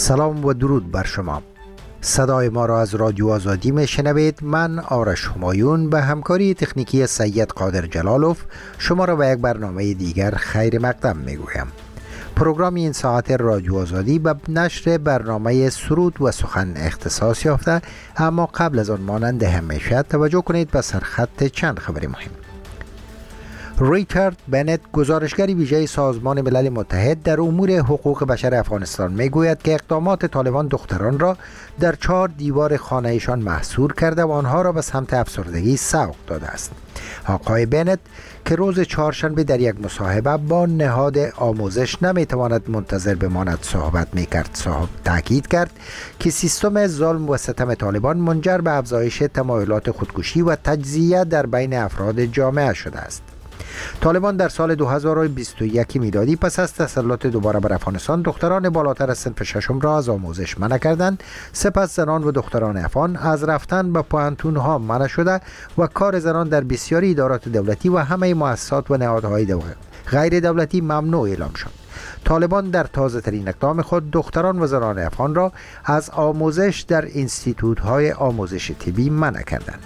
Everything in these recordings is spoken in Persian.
سلام و درود بر شما. صدای ما را از رادیو آزادی می شنوید. من آرش همایون به همکاری تکنیکی سید قادر جلالوف شما را به یک برنامه دیگر خیر مقدم می گویم. پروگرام این ساعت رادیو آزادی به نشر برنامه سرود و سخن اختصاص یافته، اما قبل از آن مانند همیشه توجه کنید به سرخط چند خبر مهم. ریچارد بنت، گزارشگر ویژه سازمان ملل متحد در امور حقوق بشر افغانستان، میگوید که اقدامات طالبان دختران را در 4 دیوار خانه‌شان محصور کرده و آنها را به سمت افسردگی سوق داده است. آقای بنت که روز چهارشنبه در یک مصاحبه با نهاد آموزش نمیتواند منتظر بماند صحبت میکرد، تاکید کرد که سیستم ظلم و ستم طالبان منجر به افزایش تمایلات خودکشی و تجزیه در بین افراد جامعه شده است. طالبان در سال 2021 میلادی پس از تسلط دوباره بر افغانستان دختران بالاتر از صنف ششم را از آموزش منع کردند. سپس زنان و دختران افغان از رفتن به پوهنتون‌ها منع شده و کار زنان در بسیاری ادارات دولتی و همه مؤسسات و نهادهای غیر دولتی ممنوع اعلام شد. طالبان در تازه ترین اقدام خود دختران و زنان افغان را از آموزش در انستیتوت‌های آموزش طبی منع کردند.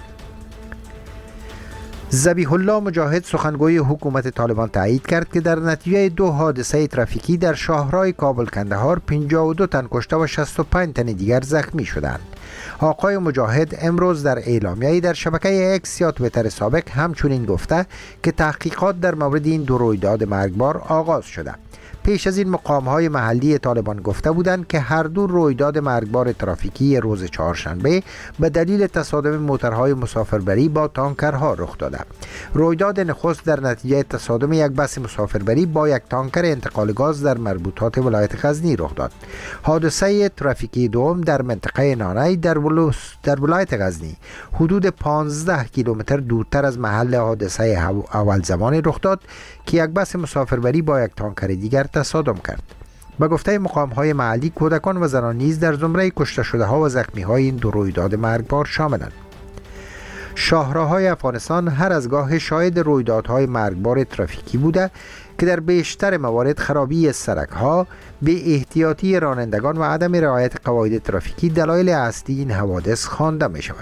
ذبیح الله مجاهد، سخنگوی حکومت طالبان، تایید کرد که در نتیجه 2 حادثه ترافیکی در شاهراه کابل کندهار 52 تن کشته و 65 تن دیگر زخمی شدند. آقای مجاهد امروز در اعلامیه‌ای در شبکه اکس یا توییتر سابق همچنین گفته که تحقیقات در مورد این 2 رویداد مرگبار آغاز شده. پیش از این مقام‌های محلی طالبان گفته بودند که هر 2 رویداد مرگبار ترافیکی روز چهارشنبه به دلیل تصادم موترهای مسافربری با تانکرها رخ داده. رویداد نخست در نتیجه تصادم یک بس مسافربری با یک تانکر انتقال گاز در مربوطات ولایت غزنی رخ داد. حادثه ترافیکی دوم در منطقه نانای در ولایت غزنی حدود 15 کیلومتر دورتر از محل حادثه اول زمان رخ داد که یک بس مسافربری با یک تانکر دیگر تصادم کرد. به گفته مقام‌های محلی کودکان و زنان نیز در زمره کشته شده ها و زخمی های این 2 رویداد مرگبار شاملند. شاهراه‌های افغانستان هر از گاه شاهد رویدادهای مرگبار ترافیکی بوده که در بیشتر موارد خرابی سرک‌ها، بی احتیاطی رانندگان و عدم رعایت قواعد ترافیکی دلایل اصلی این حوادث خوانده می شود.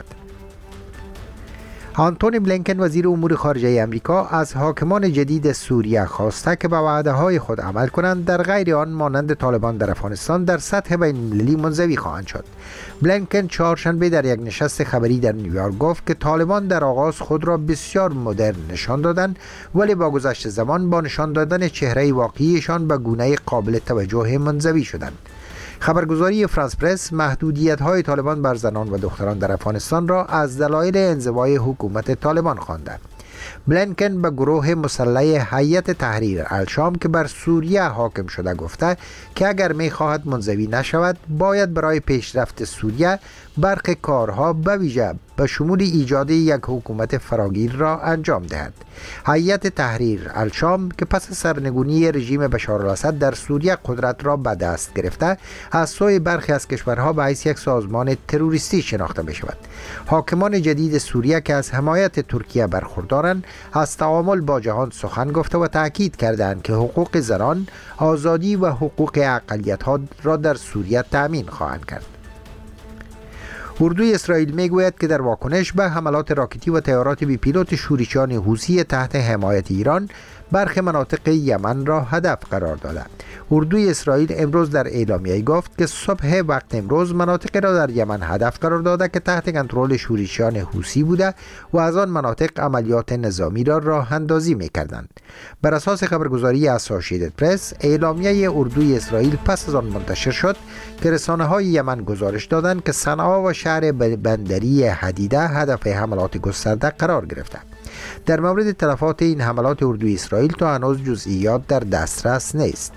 آنتونی بلینکن، وزیر امور خارجه امریکا، از حاکمان جدید سوریه خواسته که به وعده‌های خود عمل کنند، در غیر آن مانند طالبان در افغانستان در سطح بین‌المللی منزوی خواهند شد. بلینکن چهارشنبه در یک نشست خبری در نیویورک گفت که طالبان در آغاز خود را بسیار مدرن نشان دادند، ولی با گذشت زمان با نشان دادن چهره واقعیشان به گونه قابل توجه منزوی شدند. خبرگزاری فرانس پرس محدودیت‌های طالبان بر زنان و دختران در افغانستان را از دلایل انزوای حکومت طالبان خوانده. بلینکن به گروه مسلح هیئت تحریر الشام که بر سوریه حاکم شده گفته که اگر می‌خواهد منزوی نشود باید برای پیشرفت سوریه برخی کارها به ویژه به شمول ایجاد یک حکومت فراگیر را انجام دهد. هیئت تحریر الشام که پس از سرنگونی رژیم بشار الاسد در سوریه قدرت را به دست گرفته، از سوی برخی از کشورها به حیث یک سازمان تروریستی شناخته می شود. حاکمان جدید سوریه که از حمایت ترکیه برخوردارند، از تعامل با جهان سخن گفته و تاکید کردند که حقوق زنان، آزادی و حقوق اقلیت‌ها را در سوریه تأمین خواهند کرد. اردوی اسرائیل میگوید که در واکنش به حملات راکتی و طیارات بی پیلوت شورشیان حوثی تحت حمایت ایران برخی مناطق یمن را هدف قرار داده. اردوی اسرائیل امروز در اعلامیه گفت که صبح وقت امروز مناطق را در یمن هدف قرار داده که تحت کنترل شورشیان حوثی بوده و از آن مناطق عملیات نظامی را راه اندازی می‌کردند. بر اساس خبرگزاری اسوسییتد پرس، اعلامیه اردوی اسرائیل پس از آن منتشر شد که رسانه‌های یمن گزارش دادند که صنعا و شهر بندری حدیده هدف حملات گسترده قرار گرفته. در مورد تلفات این حملات اردوی اسرائیل تا هنوز جزئیات در دسترس نیست.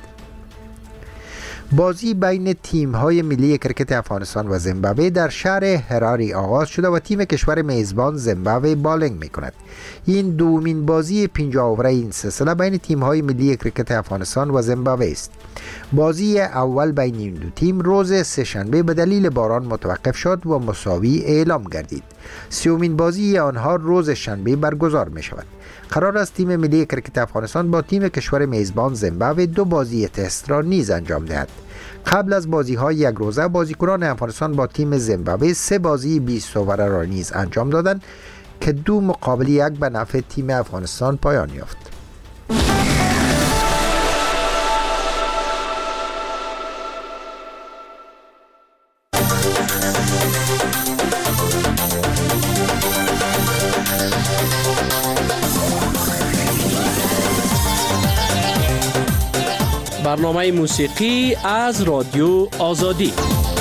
بازی بین تیم‌های ملی کرکت افغانستان و زیمبابوه در شهر هراری آغاز شده و تیم کشور میزبان زیمبابوه بالینگ می‌کند. این دومین بازی 50 اوره این سلسله بین تیم‌های ملی کرکت افغانستان و زیمبابوه است. بازی اول بین این دو تیم روز سه‌شنبه به دلیل باران متوقف شد و مساوی اعلام گردید. سومین بازی آنها روز شنبه برگزار می‌شود. قرار است تیم ملی کرکت افغانستان با تیم کشور میزبان زیمبابوه 2 بازی تست را نیز انجام دهد. قبل از بازی‌های یک روزه بازیکنان افغانستان با تیم زیمبابوه 3 بازی 20 اووره را نیز انجام دادند که 2 مقابل 1 به نفع تیم افغانستان پایان یافت. برنامه موسیقی از رادیو آزادی.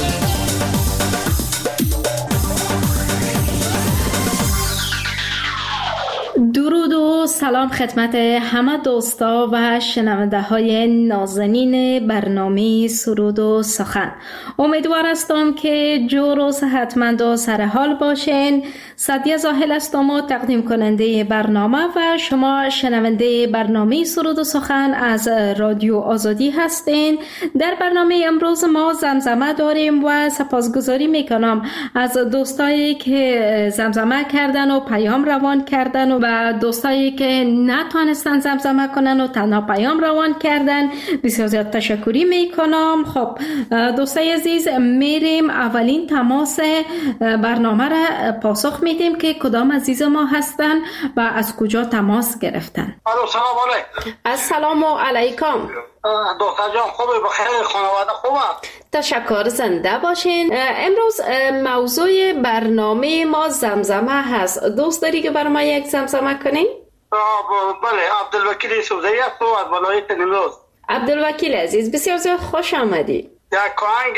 درود و سلام خدمت همه دوستا و شنونده های نازنین برنامه سرود و سخن. امیدوار هستم که جور و صحتمند و سرحال باشین. سعدیه زاهل هستم و تقدیم کننده برنامه و شما شنونده برنامه سرود و سخن از رادیو آزادی هستین. در برنامه امروز ما زمزمه داریم و سپاسگزاری میکنم از دوستایی که زمزمه کردن و پیام روان کردن و دوستایی که نتونستن زمزمه کنن و تنها پیام روان کردن. بسیار زیاد تشکری میکنم. خب دوستای عزیز، میریم اولین تماس برنامه را پاسخ میدیم که کدام عزیز ما هستن و از کجا تماس گرفتن. سلام علیکم. السلام علیکم. دختر جان خوبه؟ بخیر؟ خانواده خوبه؟ تشکر، زنده باشین. امروز موضوع برنامه ما زمزمه هست. دوست داری که برای ما یک زمزمه کنین؟ بله، عبدالوکیل یوسفزئی هست و از ولایت نیمروز. عبدالوکیل عزیز، بسیار زیاد خوش آمدی. یک آهنگ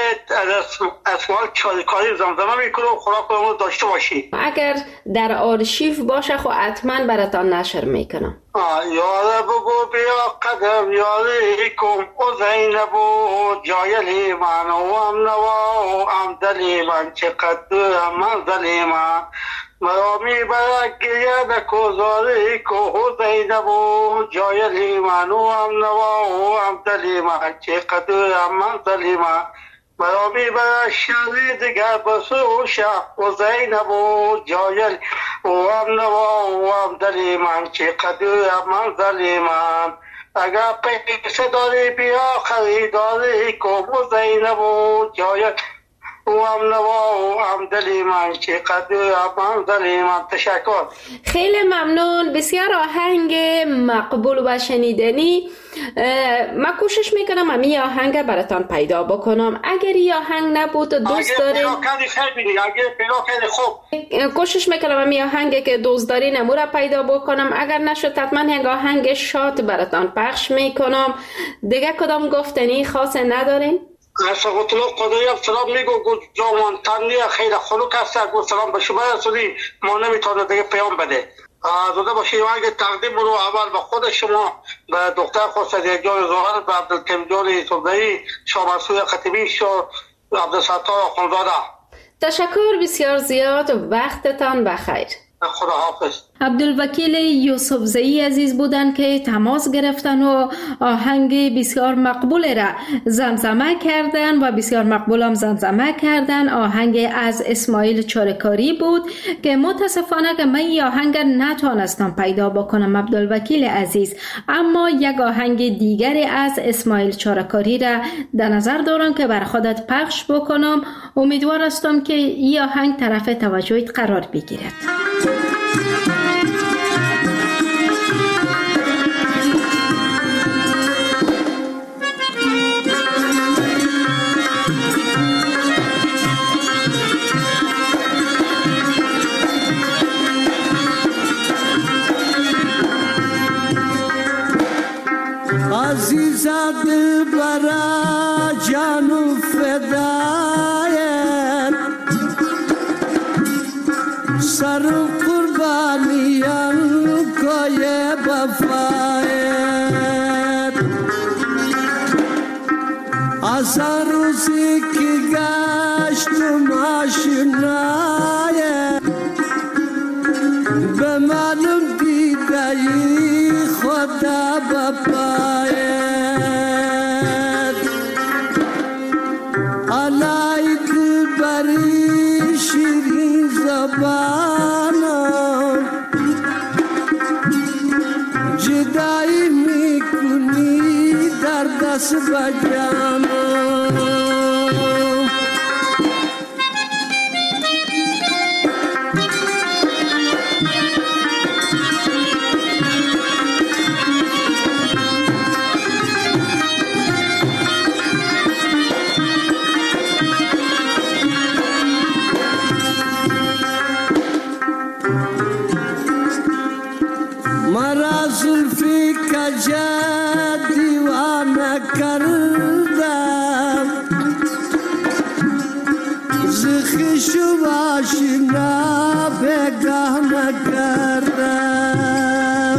اسمال چاریکاری زمزمه میکنه و خوراک رو داشته باشی. اگر در آرشیو باشه خب حتما براتان نشر میکنم. یاره بگو بیا قدم یاری کم و زینب و جایلی من و هم نوا و هم دلی من چقدر منزلی من مرا میبرد گریه نکوزاری که زینب و جایلی من و هم نوا و هم دلی من چقدر منزلی من مرا میبرد شهری دیگر بسو شهر و زینب و جایلی و هم نوا و هم دلی من چقدر منزلی من اگر پیسه داری بیا خریداری که زینب و جایلی و هم نوا و هم دلی من چقدر منزلی من. تشکر. خیلی ممنون. بسیار آهنگ مقبول و شنیدنی. من کوشش میکنم همین آهنگ براتان پیدا بکنم. اگر این آهنگ نبود دوست دارین کوشش میکنم همین آهنگ که دوست دارین امو را پیدا بکنم. اگر نشد حتما یک آهنگ شاد براتان پخش میکنم. دیگه کدام گفتنی خاص ندارین؟ سقوط الله قدایی سلام میگو جامان تنی خیلی خلوق هست. سلام به شما رسولی، ما نمیتونه دیگه پیام بده. زوده باشید. اگه تقدیم رو اول به خود شما، به دختر خورسدی جان زهر، به عبدالکریم جان یوسفزئی، شاه مسعود خطیبی، شاه عبدالستار آخوندزاده. تشکر بسیار زیاد. وقتتان بخیر. خدا حافظ. عبدالوکیل یوسفزئی عزیز بودن که تماس گرفتن و آهنگ بسیار مقبول را زمزمه کردن و بسیار مقبول هم زمزمه کردن. آهنگ از اسماعیل چارکاری بود که متاسفانه که من این آهنگ نتونستم پیدا بکنم عبدالوکیل عزیز، اما یک آهنگ دیگری از اسماعیل چارکاری را در نظر دارم که بر خودت پخش بکنم. امیدوار هستم که این آهنگ طرف توجهت قرار بگیرد. عزیزت برا جانو فدایت سر قربانیان کوی بفایت از روزی که گشتم آشنایت به معلوم دیدایی خدا بپایت علای دلبری شیرین زبانم جدایی میکنی در دست بجانم زلفی کجا دیوانه کردم زخیشو باشینا بگانه کردم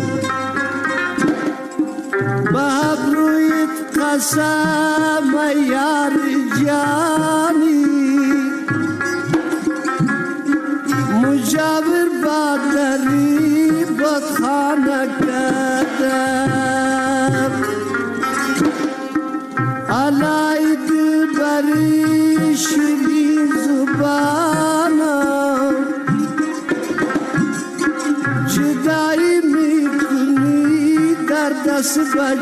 بابرویت قسم یار جانی مجاور بادری بخانه کردم علای دلبری شیرین زبانم جدایی میکنی در دست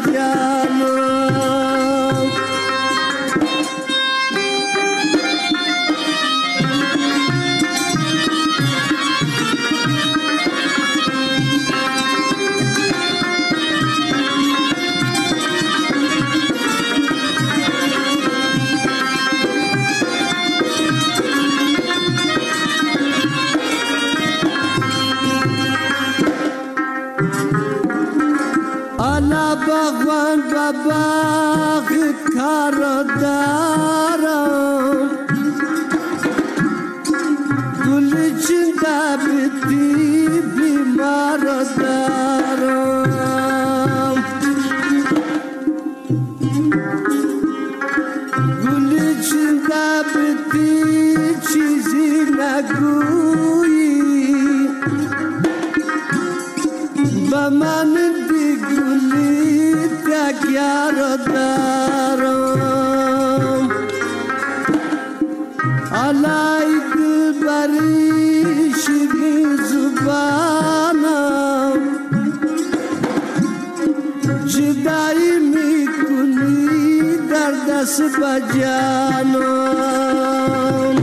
بجانم باغوان با باغ کار دارم گل چنده بیتی بیمار دارم گل چنده بیتی چیزی نگویی با من یار دارم علای دلبری شیرین زبانم جدایی میکنی در دست بجانم.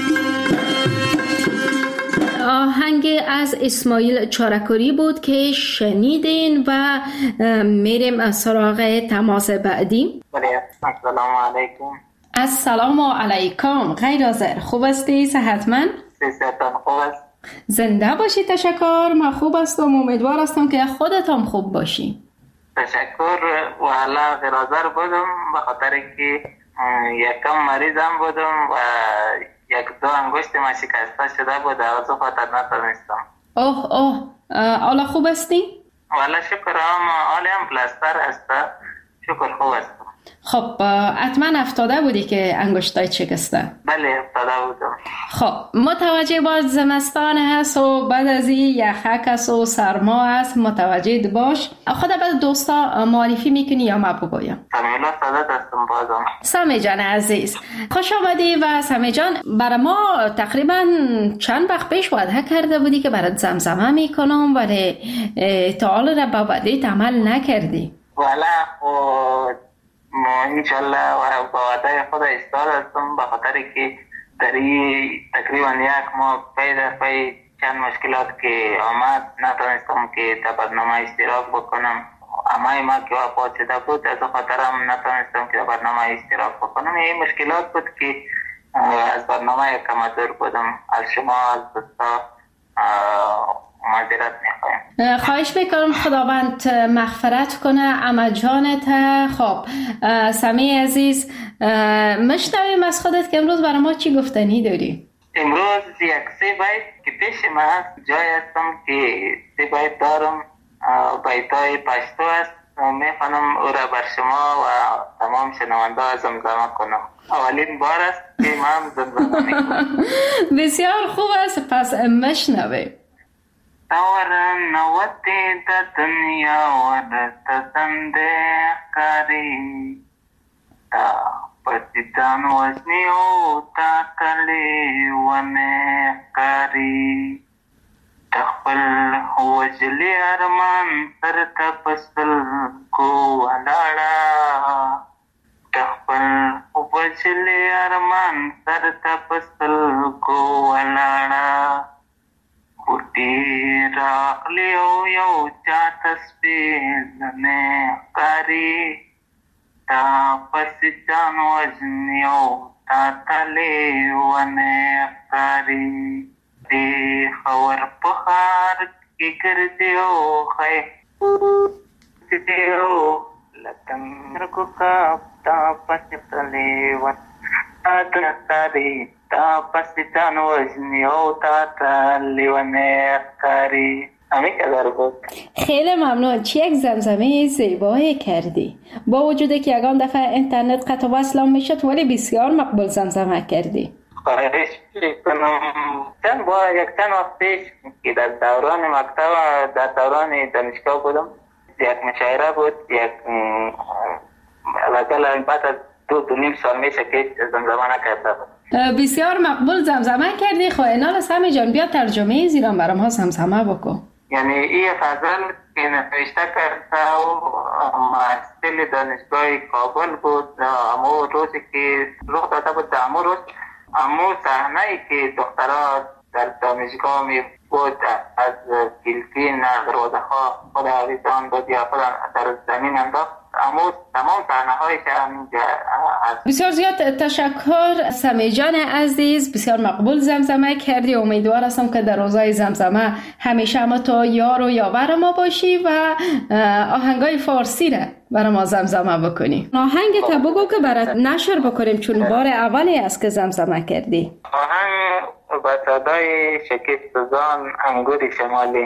آهنگ از اسماعیل چارکوری بود که شنیدین و میریم سراغ تماس بعدی. السلام علیکم. السلام علیکم. غیر حاضر، خوب هستی؟ صحتمند؟ صحتم خوب است. زنده باشی. تشکر. من خوب هستم، امیدوار هستم که خودت هم خوب باشی. تشکر. و حالا غیر حاضر بودم به خاطر که یکم مریضم بودم و یک دو انگشت ما شکسته شده بود، از خاطر نتونستم. اوه حالا خوب هستی؟ والا شکر، حالا هم پلاستر است، شکر خوب است. خب حتما افتاده بودی که انگشتای شکسته؟ بله افتاده بودم. خب متوجه باش، زمستان هست و بعد از این یخک هست و سرما هست، متوجه باش. خدا بعد دوستا معرفی میکنی یا ما بگویم؟ سمیلا سادت هستم بازم. سمی جان عزیز خوش آمدی. و سمی جان برای ما تقریبا چند وقت پیش وعده کرده بودی که برات زمزمه میکنم ولی تا حال را با وعده عمل نکردی. والا ما انشالله و با وعده خود ایستاد هستم به خاطر که در این تقریبا یک ماه پی چند مشکلات که آمد نتونستم که در برنامه اشتراک بکنم. اما ما که وفات شده بود از خاطرم نتونستم که در برنامه اشتراک بکنم. این مشکلات بود که از برنامه کم دور بودم. از شما از دوستا معذرت میخوایم. خواهش میکنم خداوند مغفرت کنه اما جانت. خب سمی عزیز مشنویم از خودت که امروز برای ما چی گفتنی داری؟ امروز یک سه بیت که پیش ما هست، جای هستم که سه بیت دارم، بیتای پشتو است، میخوانم او را بر شما و تمام شنونده ها زمزمه کنم. اولین بار است که من زمزمه میکنم. بسیار خوب است، پس مشنویم. تورن نوتی د دنیا ورته تندې ښکاري، تا پسې ځان وژني او تا کلي ونې ښکاري، د خپل وژلي ارمان سر ته په سترګو ولاړه، د خپل وژلي ارمان سر ته په سترګو ولاړه، بوټي راغلی او یو چا تسبیح ښکاري، تا پسې ځان وژني او تا تلې ونې ښکاري، دې خور په ښار کې ګرځي او ښی تیرو لکن رکو کا تا پس تلیوان تنکاری تا پس تنوزنی او تا تلیوان اختاری. همین قدر بود. خیلی ممنون. چی یک زمزمه زیبایی کردی. با وجود که یگان دفعه اینترنت قطع وصل میشد ولی بسیار مقبول زمزمه کردی. خواهش میکنم. چند وقت پیش که در دوران مکتب در دوران دانشگاه بودم، یک مشاعره بود، یک لگل بعد از 2.5 سال میشه که زمزمه نکردم. بسیار مقبول زمزمه کردی. خواهی نال سمی جان بیا ترجمه زیران برام ها زمزمه بکن. یعنی این غزل که نوشته کرده و محصل دانشگاه کابل بود، اما روزی که رخ داده بود امو روز، امو صحنه ای که دخترها در دانشگاه می بود از گلفین رودخا خود آویزان بود یا خود در زمین انداخت، امو تمام صحنه هایش همینجا هست. بسیار زیاد تشکر سمی جان عزیز، بسیار مقبول زمزمه کردی. امیدوار هستم که در روزای زمزمه همیشه ما تو یار و یاور ما باشی و آهنگای فارسی را برای ما زمزمه بکنی. آهنگ تا بگو که برات نشر بکنیم چون بار اولی است که زمزمه کردی. آهنگ با صدای شکیب سوزان انگور شمالی.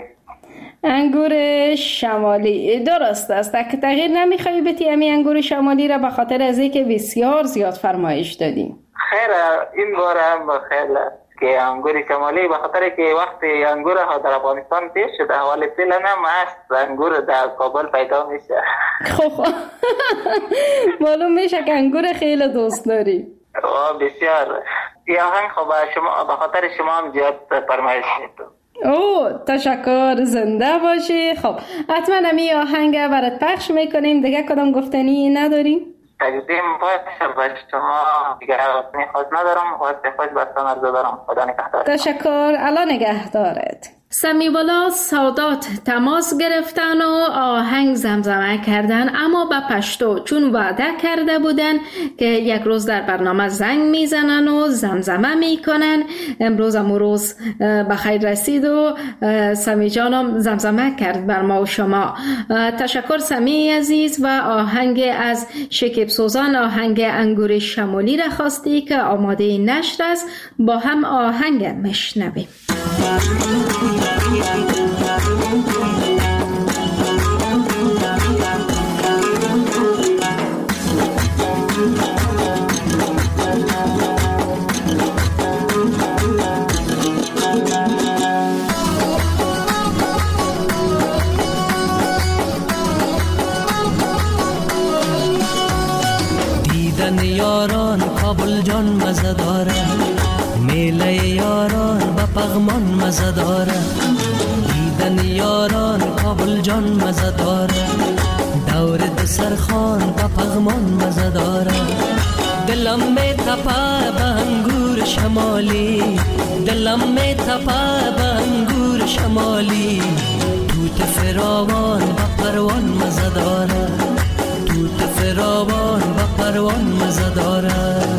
انگور شمالی درست است. تغییر نمیخوایی بتی امی انگور شمالی را به خاطر از اینکه بسیار زیاد فرمایش دادیم؟ خیر، این بار هم خیر که انگور شمالی به خاطر که وقتی انگور ها در افغانستان پیش شده حوالی سیل هم هست، انگور در کابل پیدا میشه. خب معلوم میشه که انگور خیلی دوست داری. بسیار. این آهنگ خب به خاطر شما هم زیاد فرمایش میدم. تشکر، زنده باشی. خب حتما همی آهنگ برات پخش میکنیم. دیگه کدام گفتنی نداریم؟ تقدیم باشه به شما. دیگه خواست ندارم، خواست بستان عرضه دارم. خدا نگهدار. تشکر، الله نگهدارت. سمیوالا سادات تماس گرفتن و آهنگ زمزمه کردن، اما به پشتو، چون وعده کرده بودن که یک روز در برنامه زنگ میزنن و زمزمه میکنن. امروز بخیر رسید و سمی جانم زمزمه کرد بر ما و شما. تشکر سمی عزیز. و آهنگ از شکیب سوزان، آهنگ انگور شمالی را خواستی که آماده نشر است. با هم آهنگ مشنویم. دیدن یاران کابل جان مزه داره، میله یاران با پغمان مزه داره. دیدن یاران کابل جان مزه داره، دور دسرخان با پغمان مزه داره. دلم می تپه به انگور شمالی، دلم می تپه به انگور شمالی. توت فراوان با پروان مزه داره، توت فراوان با پروان مزه داره.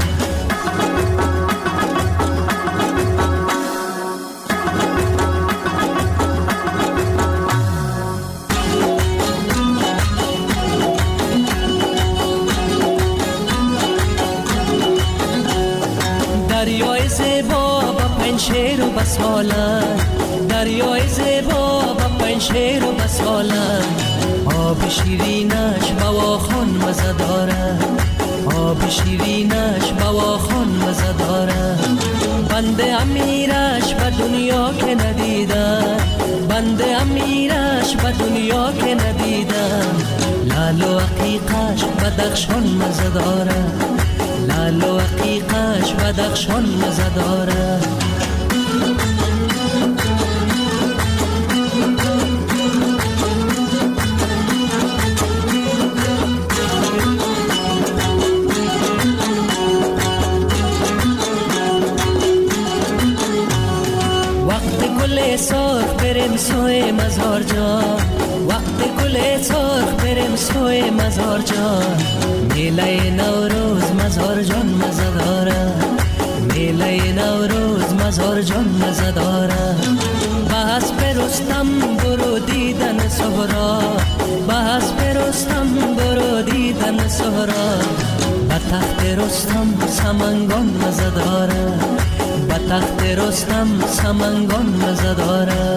دریای زیبا با پنشیر و بساله، دریای زیبا با پنشیر و بساله. آب شیرینش بواخان مزه داره، آب شیرینش بواخان مزه داره. بنده امیرش به دنیا که ندیدم، بنده امیرش به دنیا که ندیدم. لال و عقیقش بدخشان مزه داره، لال و عقیقش بدخشان مزه داره. سرخ بریم سوی مزار جان، وقت گل سرخ بریم سوی مزار جان. میله نوروز مزار جان مزه داره، میله نوروز مزار جان مزه داره. به حسب رستم برو دیدن سهرا، به حسب رستم برو دیدن سهراب. به تخت رستم سمنگان مزه داره، به تخت رستم سمنگان مزه داره.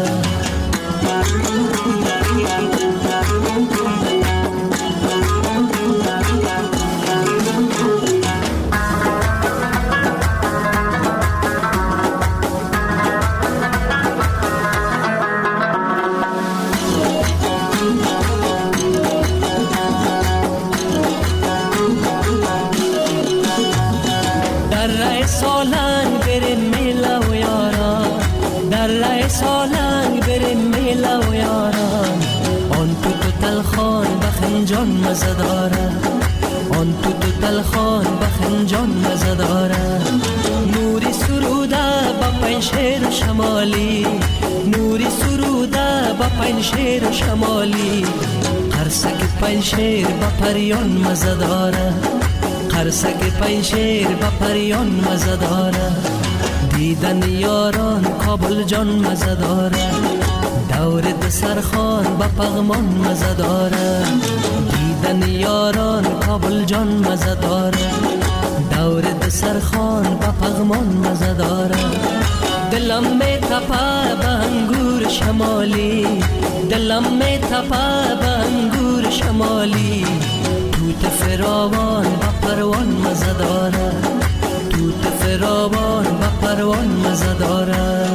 سالنگ بریم میله و یاران، در ره سالنگ بریم میله و یاران. آن تو تلخان بخنجان مزه داره، آن تو تلخان بخنجان مزه داره. نوری سروده با پنشیر شمالی، نوری سروده با پنشیر شمالی. قرصک پنشیر با پریان مزه داره، قرصک پنشیر با پریان مزه داره. دیدن یاران کابل جان مزه داره، دور دسرخان با پغمان مزه داره. دیدن یاران کابل جان مزه داره، دور دسرخان با پغمان مزه داره. دلم می تپه به انگور شمالی، دلم می تپه به انگور شمالی. توت فراوان با پروان مزه داره، توت فراوان با پروان مزه داره.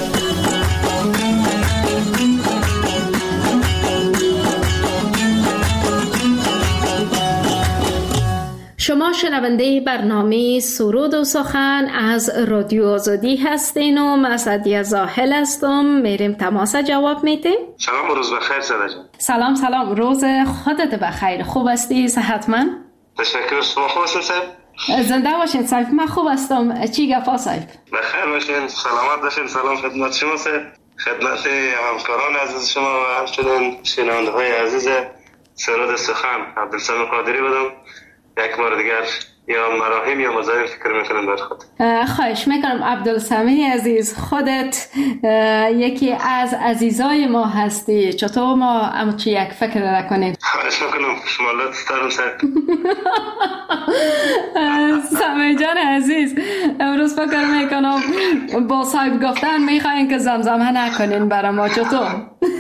شما شنونده برنامه سرود و سخن از رادیو آزادی هستین و من سعدیه زاهل هستم. میریم تماس جواب میتیم. سلام و روز بخیر سعدیه جان. سلام سلام، روز خودت بخیر. خوب هستی؟ صحتمند؟ تشکر. شما خوب هستین صاحب؟ زنده باشین صاحب. من خوب هستم. چی گفا صاحب؟ بخیر باشین، سلامت باشین. سلام خدمت شما صاحب، خدمت همکاران عزیز شما و همچنین شنونده های عزیز سرود سخن. عبدالسلام قادری بودم. یک بار دیگر یا مراحم یا مزاحم فکر میکنم بر خود. خواهش میکنم عبدالسمی عزیز، خودت یکی از عزیزای ما هستی، چطور ما همچی یک فکر نکنیم؟ خواهش میکنم، شما لطف دارم صاحب. سمی جان عزیز، امروز فکر میکنم با صاحب گفتن میخواین که زمزمه نکنین برای ما، چطور؟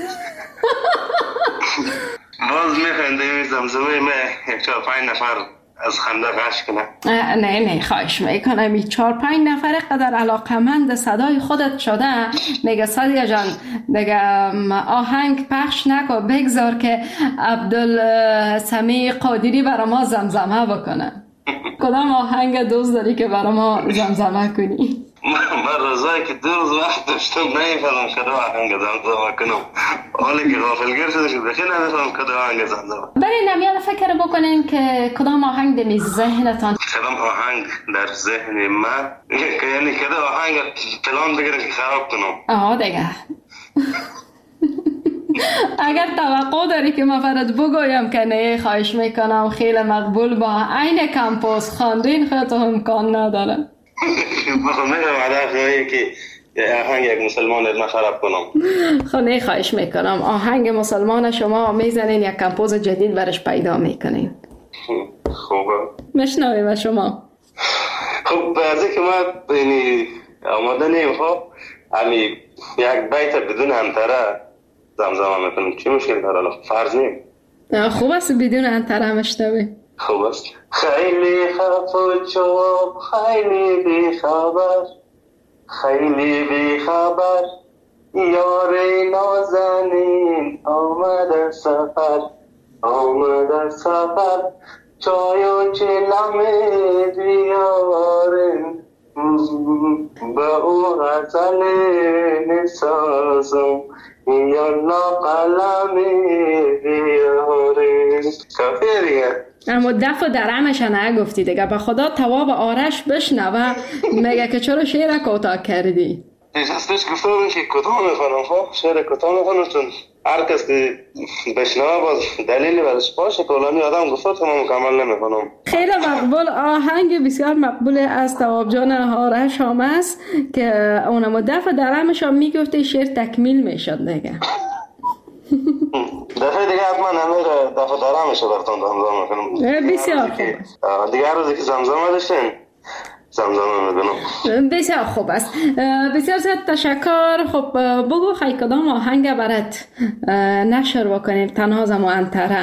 باز میخواین دیمی زمزمه ما 4-5 نفر از خنده غش کنه؟ نه خواهش میکنم. این 4-5 نفر قدر علاقمند صدای خودت شده، میگه سادیا جان دیگه آهنگ پخش نکن، بگذار که عبدالسمی قادری برا ما زمزمه بکنه. کدام آهنگ دوست داری که برا ما زمزمه کنی؟ من روزایی که 2 روز وقت داشتم نمیفهمم کدام آهنگ زمزمه کنم، حالی که غافلگیر شده شد بخی نمیفهمم کدام آهنگ زمزمه. برای نمیان فکر بکنین که کدام آهنگ در ذهنتان؟ کدام آهنگ در ذهن من که یعنی کدام آهنگ پلان بگیرم که خراب کنم. دیگه اگر توقع داری که من فرد بگویم که نه، خواهش میکنم، خیلی مقبول با عین کمپوس خواندین خیلی امکان نداره. بخون میگم هدف نهایی که آهنگ یک مسلمان رو خراب کنم. خب خواهش میکنم، آهنگ مسلمان شما میزنین یک کمپوز جدید برش پیدا میکنین. خوبه مشنویم شما. خب از اینکه ما یعنی آماده نیم، خب همی یک بیت بدون انتره زمزمه میکنم، چی مشکل داره؟ الان فرض نیم. خوب است بدون انتره مشنویم. خوب است. خیلی خفه جواب، خیلی بی خبر، خیلی بی خبر، یار نازنین آمد سفر، آمد سفر، چای و چلم بیارن، به او غزل نسازم، یالا قلم بیارن. کافیه دیگه. اما دفع درمش نگفتی دیگه، به خدا تواب آرش بشنوه میگه که چرا شعر کوتاه کردی؟ پیشستش گفتم که کوتاه میخونم، خب شعر کوتاه میخونم چون هر کس که بشنوه باز دلیلی برش باشه، طولانی آدم گفتم من مکمل نمیخونم. خیلی مقبول، آهنگ بسیار مقبول از تواب جان آرش هم است که اونم دفع درمش هم میگفته شعر تکمیل میشد دیگه. در دفعه دیگه حتما دفعه دارم میشه براتون زمزمه میکنم. بسیار خوب. دیگه روزی که زمزمه داشتین زمزمه میکنم. بسیار خوب است. بسیار زیاد تشکر. خب بگو خیلی کدام آهنگ برات نشر بکنیم تنها زمان انتره.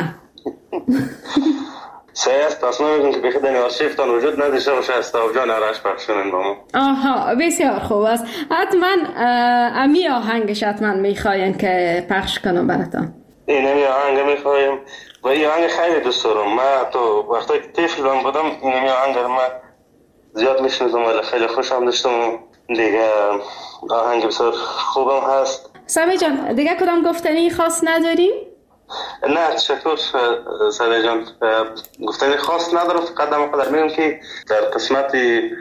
سیاست تصمیم میکنم که بخی دنی آرشیفتان وجود نداشته باشه استاو جان آرش پخشونن با ما. آها بسیار خوب است. حتما امی آهنگش حتما میخواین که پخش کنم براتون. این امی آهنگ میخوایم و این آهنگ خیلی دوست دارم. ما تو وقتی که طفل بودم این امی آهنگ ما زیاد میشنیدم ولی خیلی خوشم داشتم. دیگه آهنگ بسیار خوبم هست. سمی جان دیگه کدام گفتنی خاص نداری؟ نه تشکر سعید جان. گفتنی خاص ندارم. فقط قدر میگم که در قسمت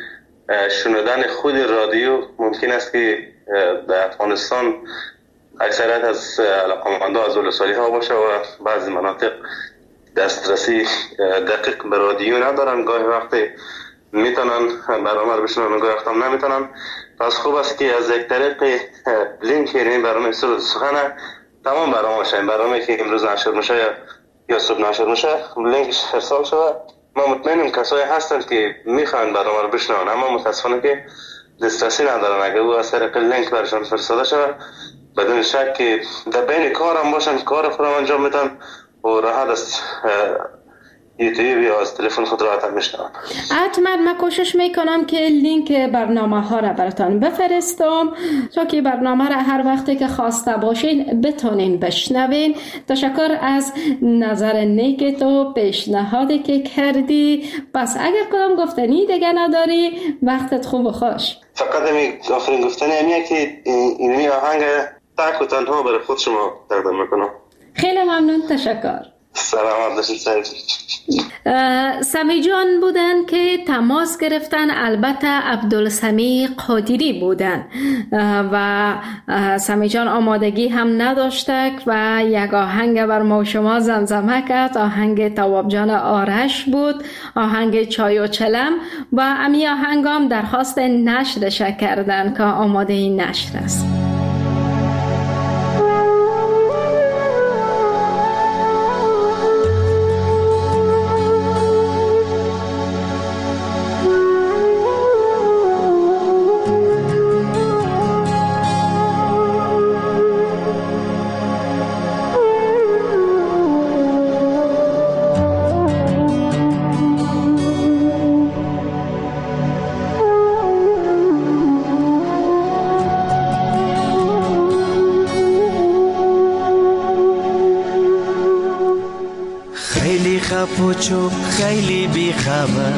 شنودن خود رادیو ممکن است که در افغانستان اکثریت از علاقه‌مندان از ولسوالی ها باشه و بعضی مناطق دسترسی دقیق به رادیو ندارن. گاهی وقتی میتونن برنامه رو بشنون و گاهی وقت هم نمیتونن. پس خوب است که از یک طریق لینک این برنامه سرود سخن تمام برنامه که امروز نشر میشه یا صبح نشر میشه لینکش ارسال شده. ما مطمئنیم کسایی هستن که میخوان برنامه رو بشنون اما متاسفانه که دسترسی ندارن. اگه او از طریق لینک برشان فرستاده شده بدون شک که در بین کار هم باشن کار خود هم انجام میدن و راحت است یوتیوب یا از تلفن خود راحت هم میشنون. حتما من کوشش میکنم که لینک برنامه ها را براتون بفرستم تا که برنامه را هر وقتی که خواسته باشین بتونین بشنوین. تشکر از نظر نیک تو، پیشنهادی که کردی. پس اگر کدام گفتنی دیگه نداری وقتت خوب و خوش. فقط آخرین گفتنی همیه که اینمی آهنگ تک و تنها برای خود شما تقدیم میکنم. خیلی ممنون. تشکر. سلامت باشید سعید. سمی جان بودن که تماس گرفتن. البته عبدالسمیع قادری بودن و سمی جان آمادگی هم نداشتک و یک آهنگ بر ما شما زمزمه کرد. آهنگ تواب جان آرش بود، آهنگ چای و چلم و امی آهنگ هم درخواست نشرش کردن که آماده این نشر است. پوچو خیلی بی خبر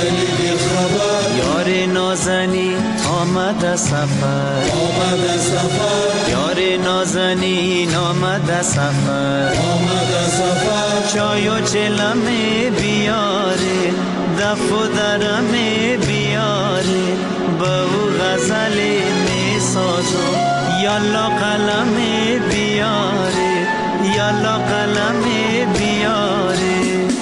یار نازنی آمد سفر یار نازنین آمد سفر چای و چلم بیاره دف و درم بیاره با او غزل می سازم یالا قلم بیاره یالا قلم بیاره.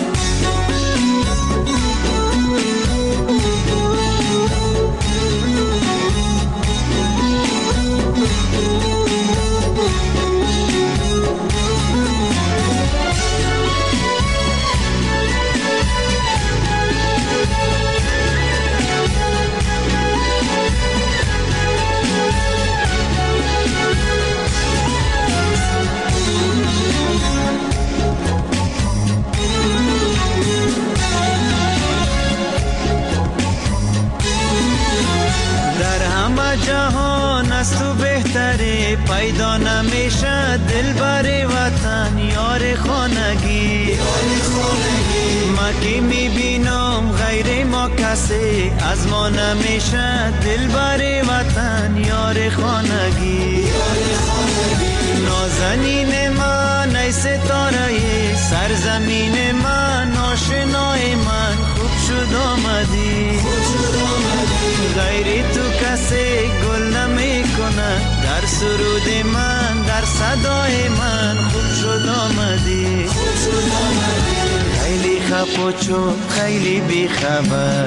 جهان از تو بهتره پیدا نمیشه دلبر وطن یار خانگی ما که میبینم غیر ما کسی از ما نمیشه دلبر وطن یار خانگی نازنین من ای ستاره سرزمین من آشنای من خوب شد آمدی غیر تو کسی گل نمی کنه در سرود من در صدای من خوب شد آمدی خیلی خپوچو خیلی بی خبر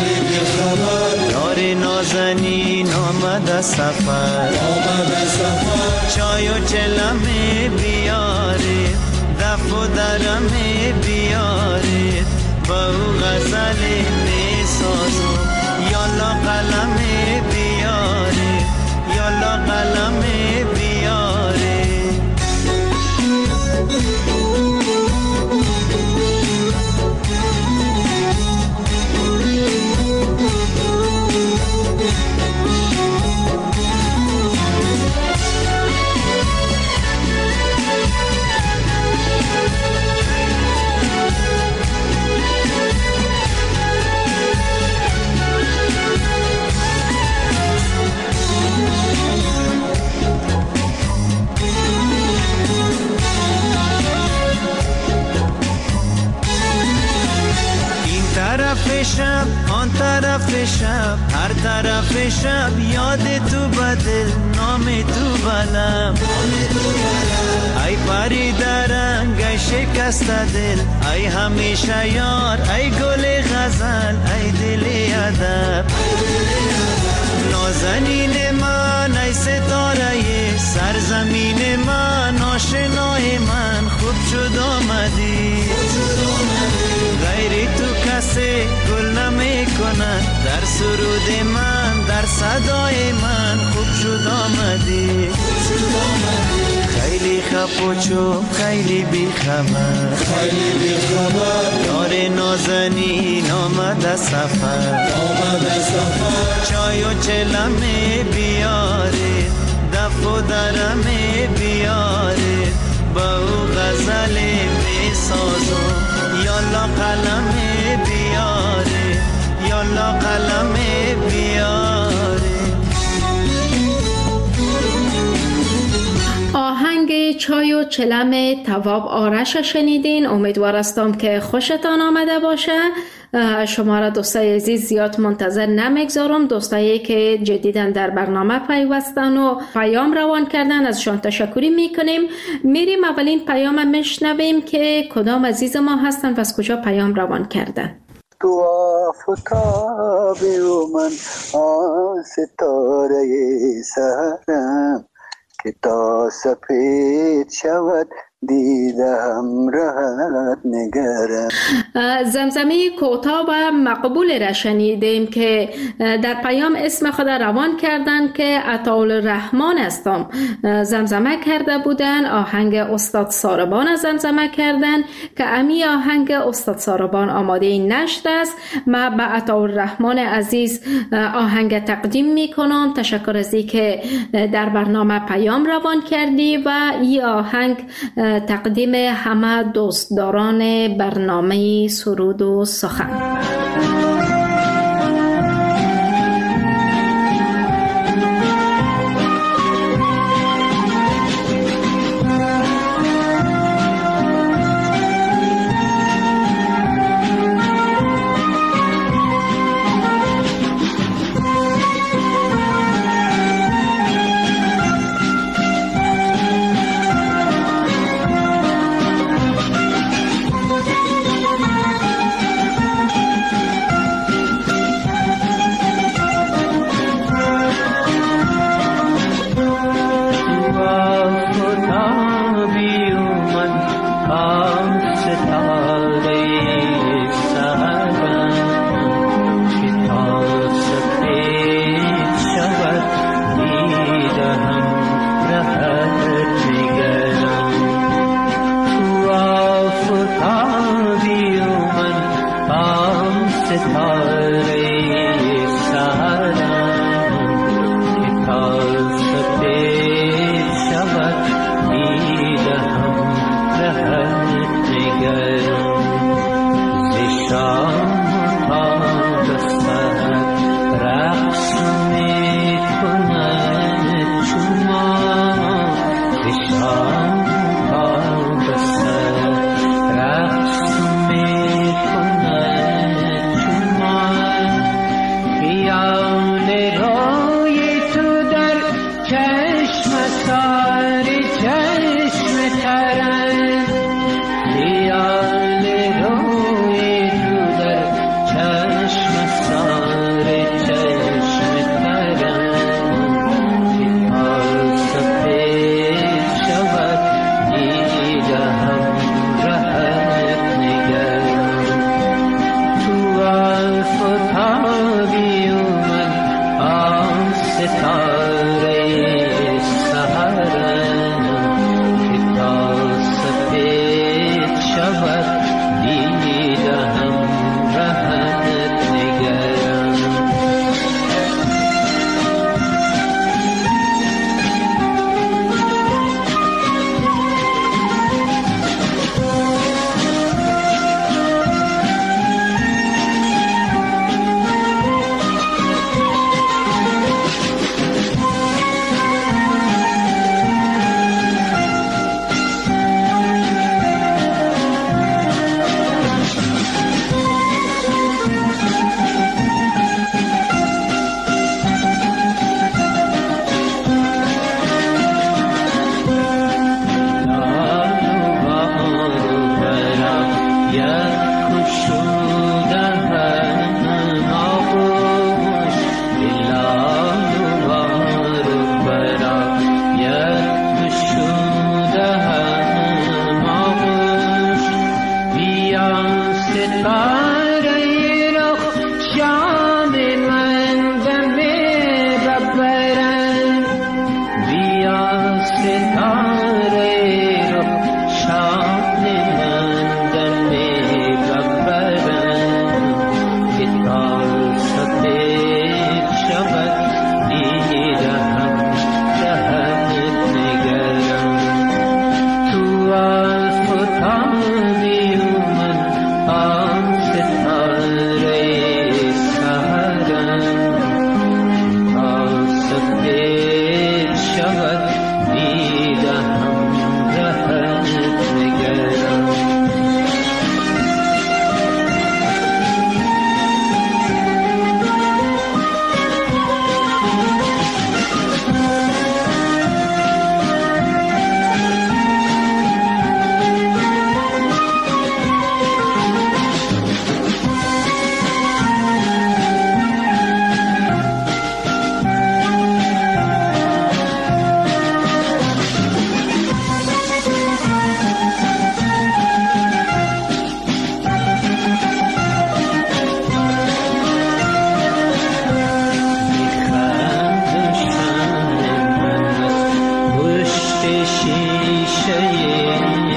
یار نازنین آمد سفر چای و چلم بیاره درم بیاره با او غزل می سازم یالا قلم بیاره یالا قلم بیاره شب آن طرف شب هر طرف شب یاد تو بدل نام تو بلم ای پری درنگ ای شکست دل ای همیشه یار ای گل غزل ای دل ادب نازنین من ای ستاره سرزمین من آشنای من خوب شد آمدی غیری تو کسی گل نمی کند در سرود من در صدای من خوب شد آمدی خیلی خب و چوب خیلی بیخبر یار نازنین آمد سفر چای و چلمه بیاره دف و درمه بیاره با او غزل می سازم یالا قلم بیاره یالا قلم بیاره آهنگ چای و چلم تواب آرش شنیدین. امیدوار هستم که خوشتان آمده باشه. شما را دوستای عزیز زیاد منتظر نمیگذارم. دوستایی که جدیداً در برنامه پیوستن و پیام روان کردن ازشان تشکری میکنیم. میریم اولین پیام میشنویم که کدام عزیز ما هستن و از کجا پیام روان کردن. تو آفتاب و من آن ستاره سهرم که تا سپید شود دیدم راحت نگرم. زمزمه کوتاه و مقبول را شنیدیم که در پیام اسم خود روان کردن که عطاالرحمن هستم زمزمه کرده بودن. آهنگ استاد ساربان زمزمه کردن که امی آهنگ استاد ساربان آماده نشده است. ما به عطاالرحمن عزیز آهنگ تقدیم می کنم. تشکر از اینکه در برنامه پیام روان کردی و این آهنگ تقدیم همه دوستداران برنامه سرود و سخن.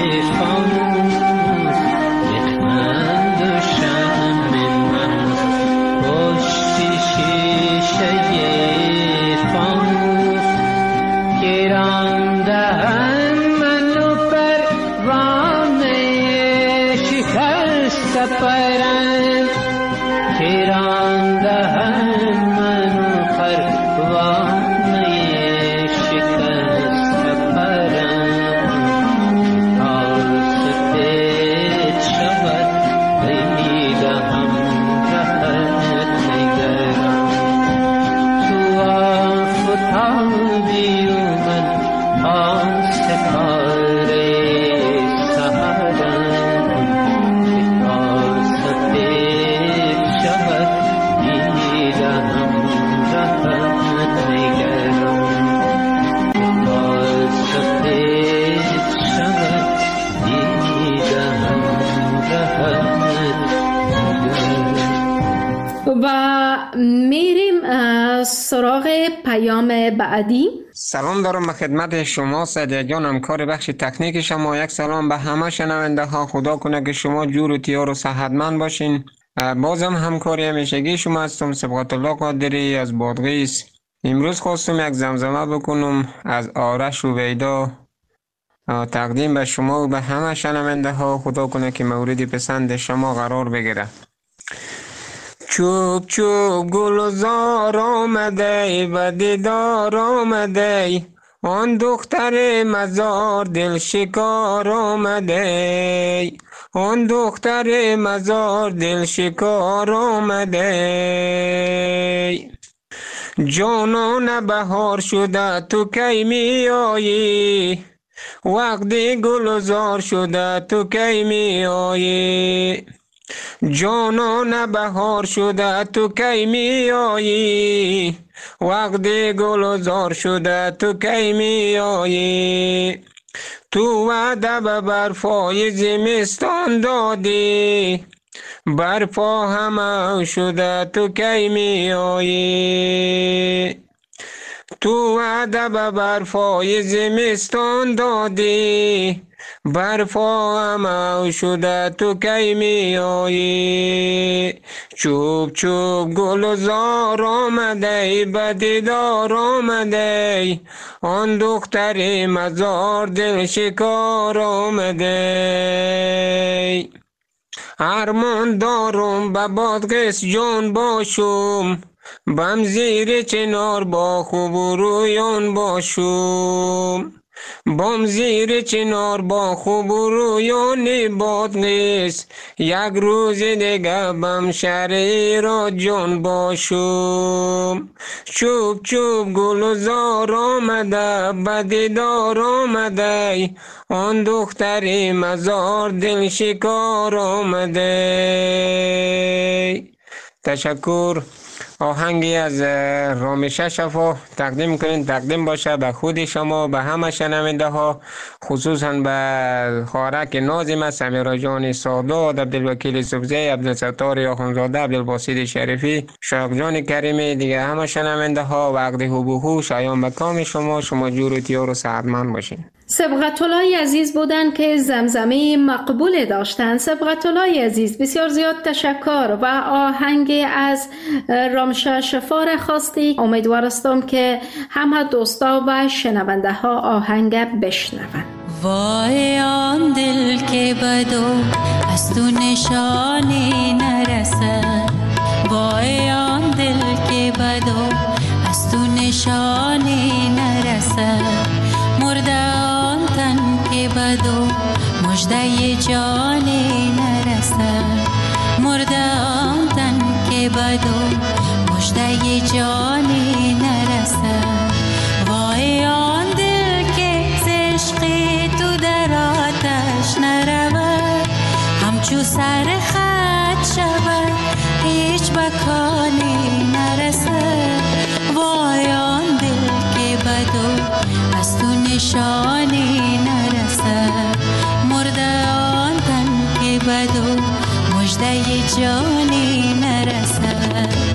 سراغ پیام بعدی. سلام دارم به خدمت شما سعدیه جان، همکار بخش تکنیک شما. یک سلام به همه شنونده ها. خدا کنه که شما جور و تیار و صحتمند باشین. بازم همکاری همیشگی شما هستم، صبغت الله قادری از بادغیس. امروز خواستم یک زمزمه بکنم از آرش و ویدا تقدیم به شما و به همه شنونده ها. خدا کنه که مورد پسند شما قرار بگیره. چوب چوب گلزار آمده و دیدار آمده، آن دختر مزار دل شکار آمده، آن دختر مزار دل شکار آمده. جانان بهار شده تو کی می آیی، وقتی گلزار شده تو کی می آیی. جانان بهار شده تو کی می آیی، وقتی گلزار شده تو کی می آیی. تو وعده به برفای زمستان دادی، برفا همه شده تو کی می آیی. تو وعده به برفای زمستان دادی، برفا همه شده تو کی می آیی. چوب چوب گلزار آمده به دیدار آمده، آن دختر مزار دل شکار آمده. ارمان دارم به بادغیس جان باشم، بم زیر چنار با خوب و رویان باشم. بام زیر چنار با خوب و رویان بادغیس، یک روز دیگه بم شهر را جان باشم. چوب چوب گلزار آمده به دیدار آمده، آن دختر مزار دل شکار آمده. تشکر. آهنگی از رامیشه شفا تقدیم کنین، تقدیم باشه به خود شما، به همه شنونده ها، خصوصا به خواهرک نازم سمیرا جان سادات، عبدالوکیل سبزی، عبدالستار آخونزاده، عبدالباسط شریفی، شایق جان کریمی، دیگه همه شنونده ها وقت هوبوهو شایان به کام شما جور و تیار و صحتمند باشین. صبغت الله عزیز بودن که زمزمه مقبول داشتن. صبغت الله عزیز بسیار زیاد تشکر و آهنگ از رامیشه شفا را خواستی. امیدوارستم که همه دوستا و شنونده ها آهنگ بشنون. وای آن دل که بدو از تو نشانی نرسد، وای آن دل که بدو از تو نشانی نرسد. مرده آن تن که بدو مژده جانی نرسد، مرده آن تن که بدو مژده جانی نرسد. وای آن دل که عشقی تو در آتش نرود، همچو سر خط شود هیچ بکانی نرسد. وای آن دل که بدو از تو نشانی نرسد، مرده آن تن که بدو مژده جانی نرسد.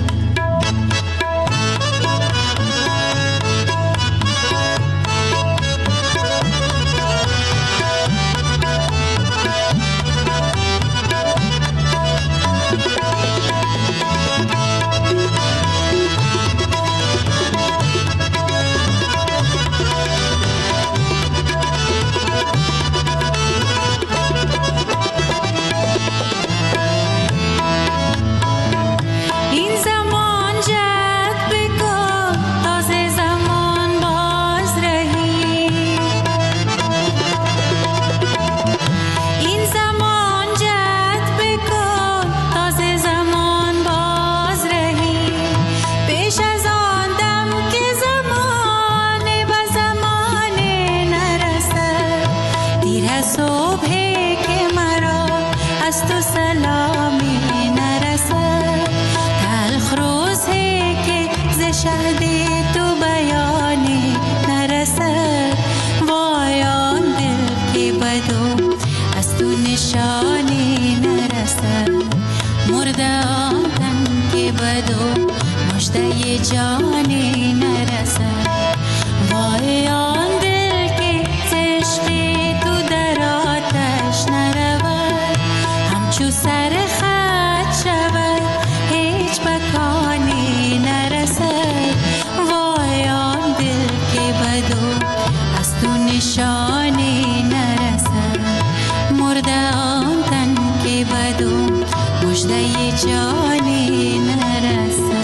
سلامی نرسد، تلخ روزی که ز شهد تو بیانی نرسد. وای آن دل که بدو از تو نشانی نرسد، مرده آن تن که بدو مژده جانی نرسد. وای آن دل که عشق تو در آتش نرود، همچو سر خط شود هیچ بکانی نرسد. وای آن دل که بدو از تو نشانی نرسد، مرده آن تن که بدو مژده جانی نرسد.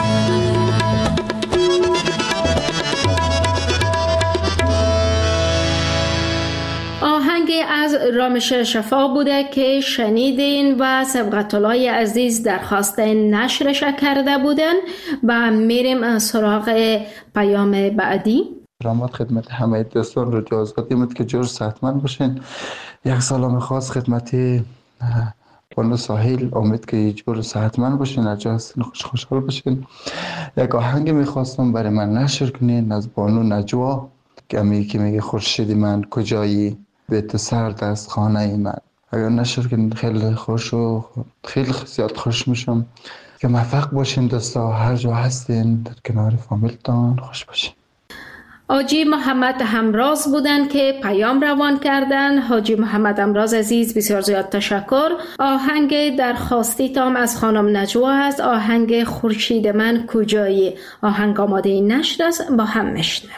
آهنگ از رامش شفا بوده که شنیدین و سبقت الله عزیز درخواست نشرش کرده بودن و میریم سراغ پیام بعدی. سلامت خدمت همه دوستان رو جازاتی مد که جور صحتمند باشین. یک سلام خاص خدمت بانو ساحل، امید که جور صحتمند باشین، اجاز خوشحال باشین. یک آهنگ میخواستم برای من نشر کنین از بانو نجوا که میگه خورشید من کجایی، به تو سرد از خانه من. اگر نشر کنین خیلی خوش و خیلی زیاد خوش میشم. که موفق باشین دوستا، هر جا هستین در کنار فامیلتان خوش باشین. حاجی محمد همراز بودن که پیام روان کردن. حاجی محمد همراز عزیز بسیار زیاد تشکر. آهنگ درخواستی تام از خانم نجوا است، آهنگ خورشید من کجایی. آهنگ آماده نشر است، با هم میشنویم.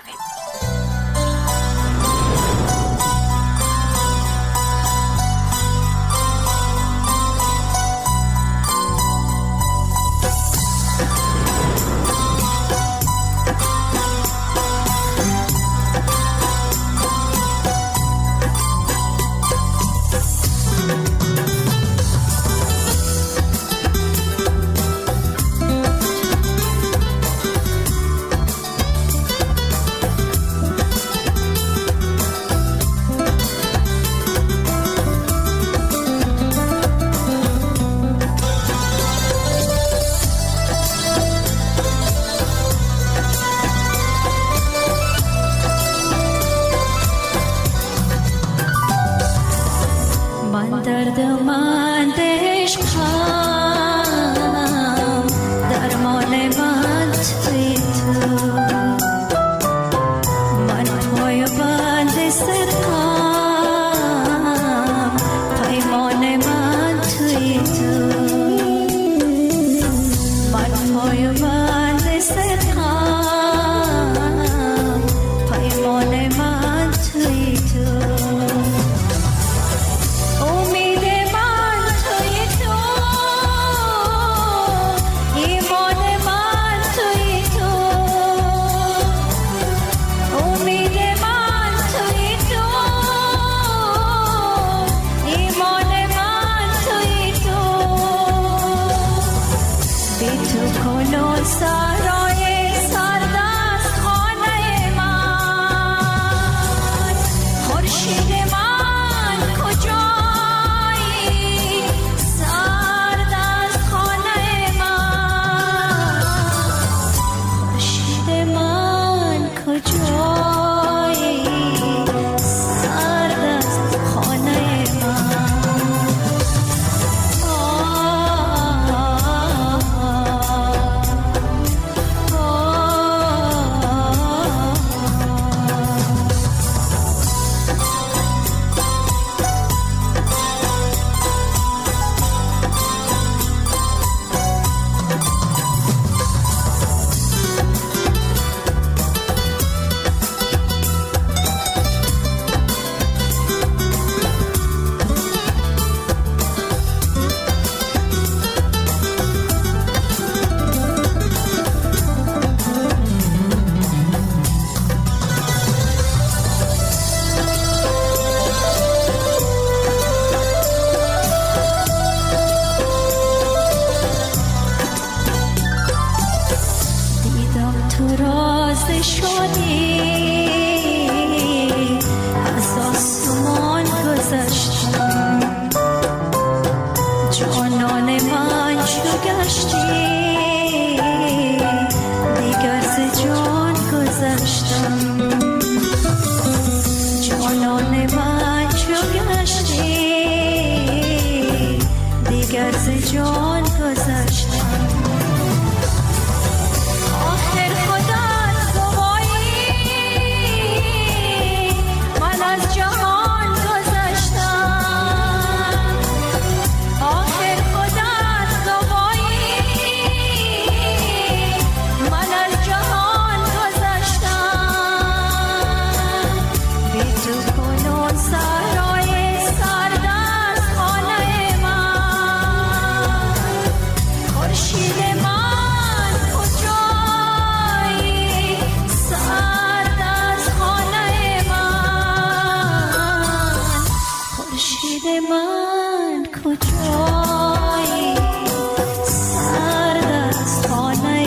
امید من توی تو دیگر ز جان گذشتم. آخر خودت گوایی من از جهان گذشتم. آخر خودت گوایی من از جهان گذشتم. بی تو کنون صحرای سرد از خانه من. خورشید من کجایی سرد از خانه من. خورشید من کجایی سرد از خانه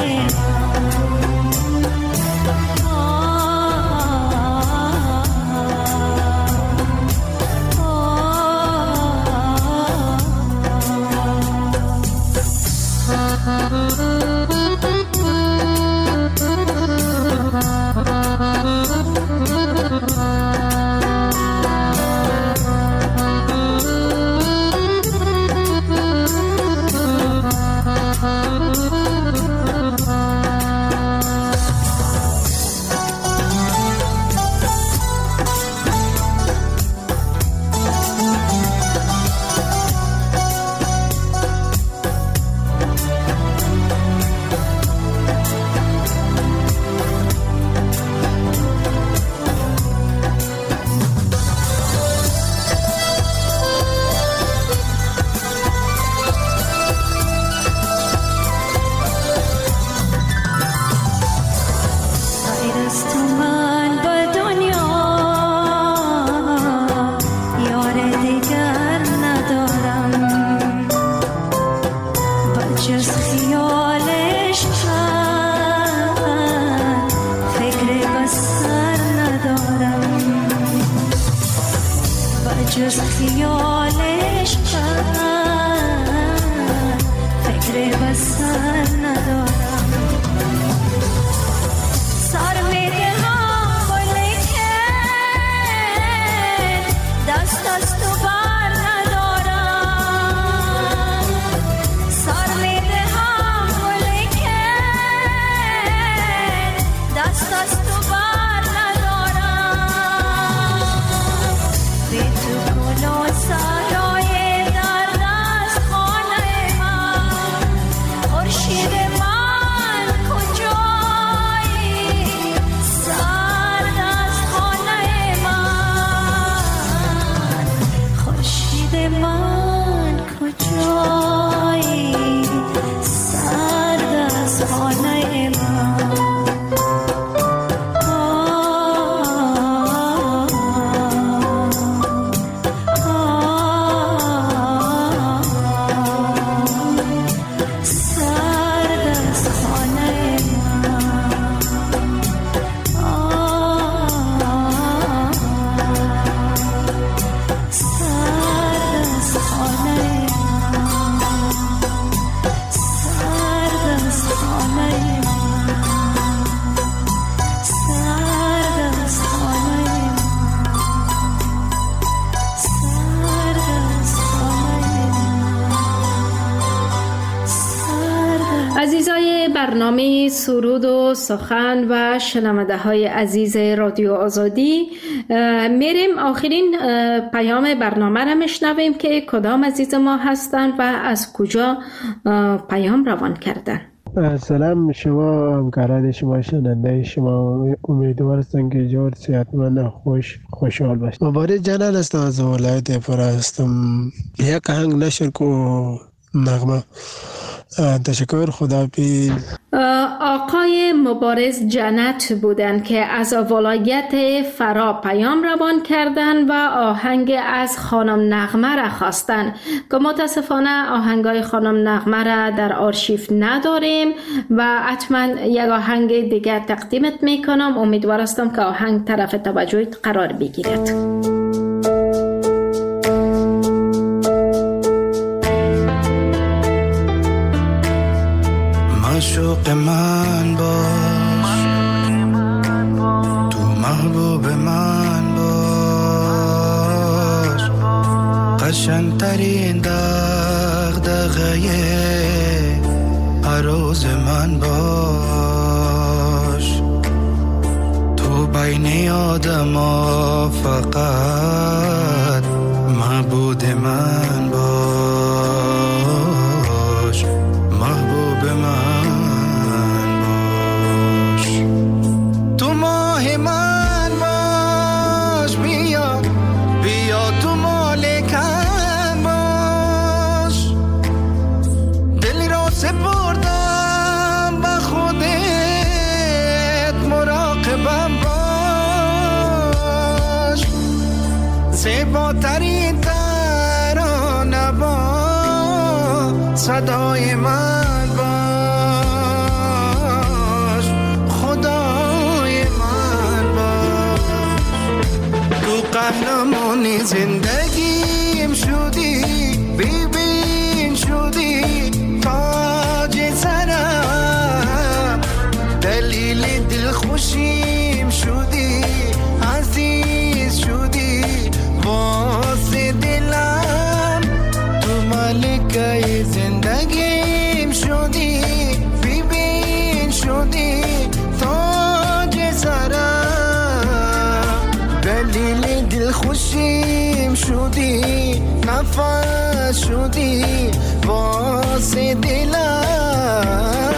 جز خیالش فکر بسر ندارم. سر میدهم ولیکن دست از تو بر ندارم. سر میدهم ولیکن دست از تو بر ندارم. بی تو کنون صحرای درد از خانه من. خورشید من کجایی سرد از خانه من. خورشید من کجایی سرد از خانه من. عزیزای برنامه سرود و سخن و شنونده های عزیز رادیو آزادی، میریم آخرین پیام برنامه را میشنویم که کدام عزیز ما هستند و از کجا پیام روان کردن. سلام شما، همکاران شما، شنونده شما، امیدوار هستم که جور صحتمند خوشحال باشید. مبارک جلال هستم، از ولایت فرا هستم. یک آهنگ نشر کو نغمه. تشکر، خداحافظ. آقای مبارز جنت بودند که از ولایت فرا پیام روان کردند و آهنگ از خانم نغمه را خواستند که متاسفانه آهنگای خانم نغمه را در آرشیف نداریم و حتما یک آهنگ دیگر تقدیمت میکنم. امیدوار هستم که آهنگ طرف توجهت قرار بگیرد. معشوق من باش، تو محبوب من باش، قشنگترین دغدغه هر روز من باش. تو بین آدما فقط معبود من باش، محبوب من باش. تو ماه من باش، بیا بیا تو مالکم باش. دل را سپردم به خودت، مراقبم باش. زیباترین ترانه با صدای من باش، خدای من باش. تو قهرمانی زندگیم شدی، ببین شدی تاج سرم، دلیل دلخوشیم شدی، عزیز شدی واسه دلم. تو ملکه زندگیم شدی، ببین شدی تاج سرم، دلیل دلخوشیم شدی، نفس شدی واسه دلم.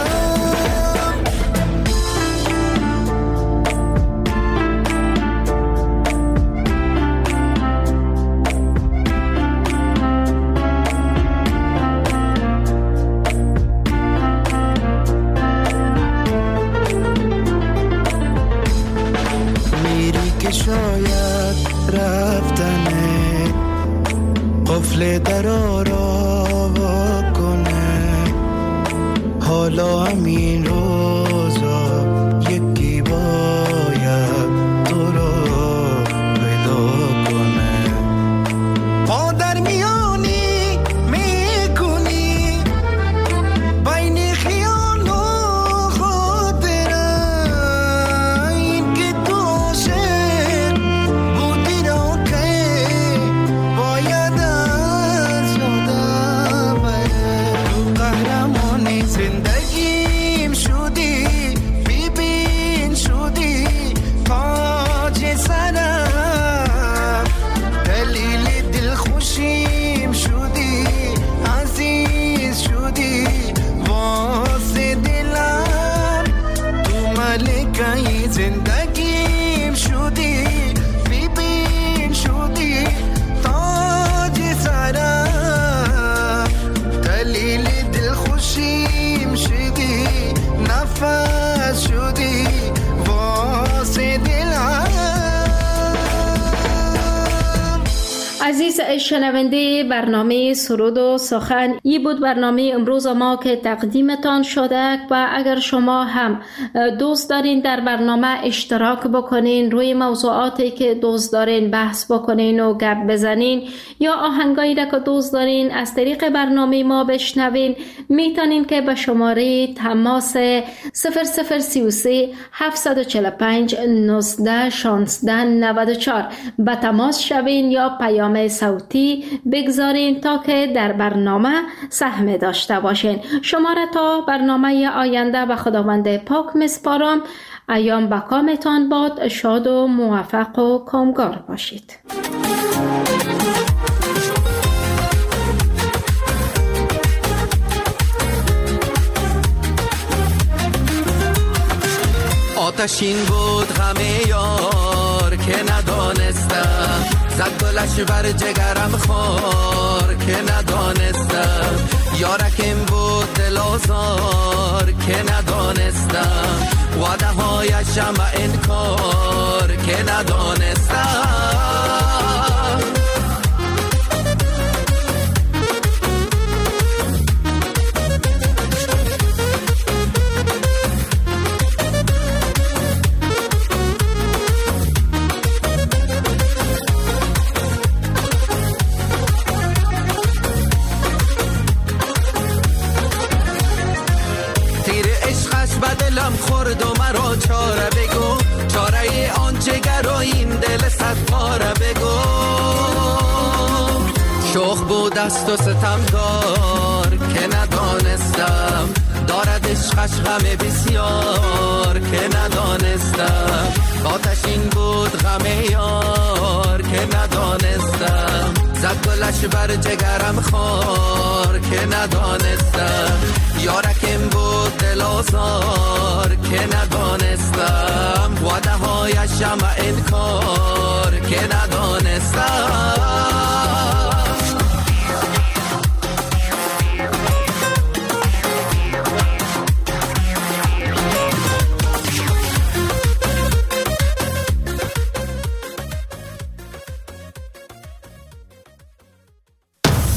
شاید رفتنه قفل درا را کنه، حالا همین روزا یکی باید تو رو پیدا کنه. ما در میانی میکنی بین خیال و خاطره، این که تو زندگیم شدی، ببین شدی تاج سرم، دلیل دلخوشیم شدی، عزیز شدی واسه دلم. تو ملکه زندگیم شدی، ببین شدی تاج سرم، دلیل دلخوشیم شدی، نفس شدی واسه دلم. عزیز شنونده برنامه سرود و سخن، این بود برنامه امروز ما که تقدیمتان شده. و اگر شما هم دوست دارین در برنامه اشتراک بکنین، روی موضوعاتی که دوست دارین بحث بکنین و گپ بزنین، یا آهنگایی را که دوست دارین از طریق برنامه ما بشنوین، میتونین که به شماره تماس 0033 745 19 16 94 به تماس شوین یا پیام صوتی بگذارین تا که در برنامه سهم داشته باشین. شما را تا برنامه آینده به خداوند پاک میسپارم. ایام به کامتان باد، شاد و موفق و کامگار باشید. آتشین بود همه یار که ندانستم، زد گلش بر جگرم خار که ندانستم، یارکم بود دل آزار که ندانستم، وعده هایشم انکار که ندانستم. دلم خورد و مرا چاره بگو، چاره آن جگر و این دل صد پاره بگو. شوخ بود است و ستمگار که ندانستم دارد عشقش غم بسیار که ندانستم آتشین بود غم یار که ندانستم زد گلش بر جگرم خار که ندانستم یارکم بود دل آزار که ندانستم وعده هایش شمع انکار که ندانستم